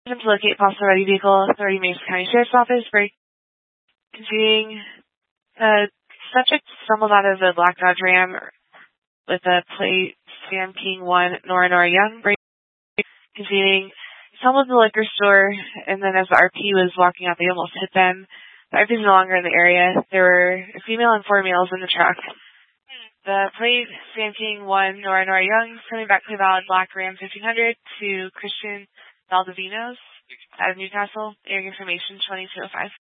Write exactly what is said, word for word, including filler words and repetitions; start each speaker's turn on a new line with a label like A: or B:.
A: to locate possible ready vehicle, authority Mesa County Sheriff's Office, break, continuing, uh, subject stumbled out of a black Dodge Ram with a plate Sam King one, Nora Nora Young, break, continuing, stumbled in the liquor store, and then as the R P was walking out, they almost hit them. The R P is no longer in the area. There were a female and four males in the truck. The plate, Sam King one, Nora Nora Young, coming back to the valid black Ram fifteen hundred to Christian Valdivinos out of Newcastle. Airing information twenty-two oh five.